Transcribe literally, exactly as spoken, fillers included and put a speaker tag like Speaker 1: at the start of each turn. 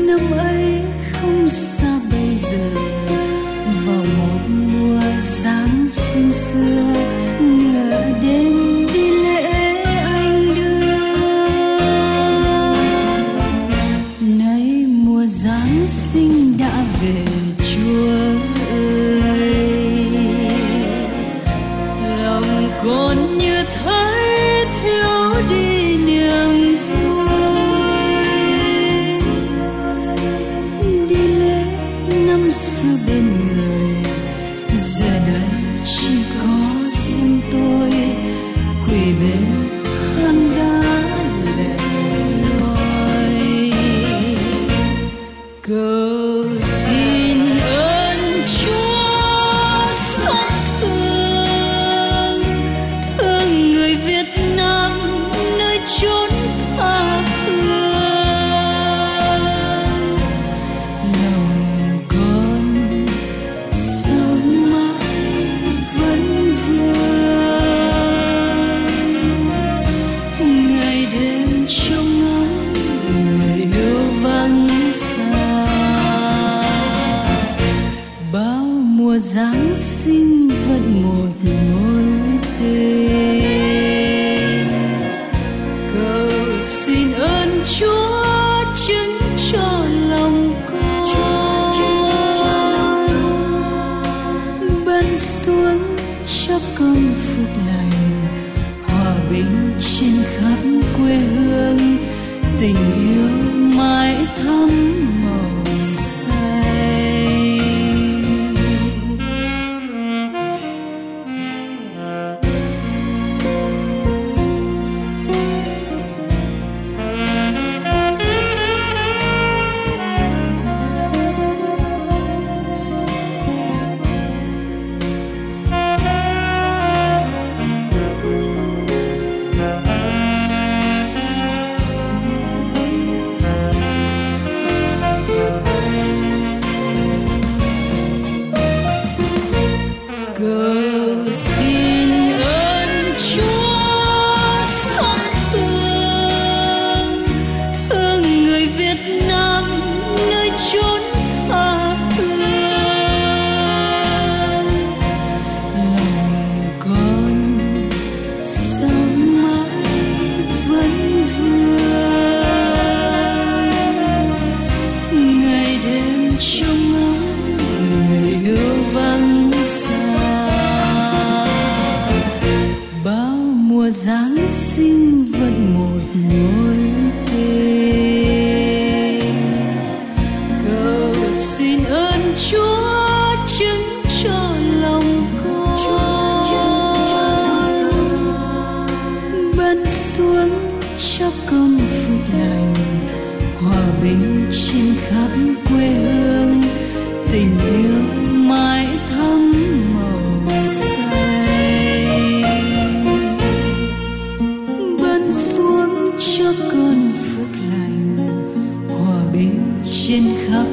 Speaker 1: năm ấy không xa bây giờ, vào một mùa Giáng sinh xưa, nửa đêm đi lễ anh đưa. Nay mùa Giáng sinh đã về, Chúa ơi, lòng con như thấy thiếu đi niềm vui. Đi lễ năm xưa bên người, giờ đây chỉ có riêng tôi quỳ bên hang đá lẻ loi. Cầu xin ơn Chúa xót thương, thương người Việt Nam nơi chốn tha hương. Lòng con sao mãi vẫn vương, ngày đêm trông ngóng người yêu vắng xa. Bao mùa Giáng sinh vẫn một mối tình. Cầu xin ơn Chúa chứng cho lòng con, ban xuống cho con phước lành, hòa bình trên khắp quê hương, tình yêu mãi thắm màu xanh. Cầu xin ơn Chúa xót thương, thương người Việt Nam nơi chốn tha hương. Lòng con sao mãi vẫn vương, ngày đêm trông ngóng người yêu vắng xa. Bao mùa Giáng sinh vẫn một mối tình. Cầu xin ơn Chúa chứng cho lòng con, ban xuống cho con phước lành, hòa bình trên khắp quê hương, tình yêu mãi thắm màu xanh. Ban xuống cho con phước lành, hòa bình trên khắp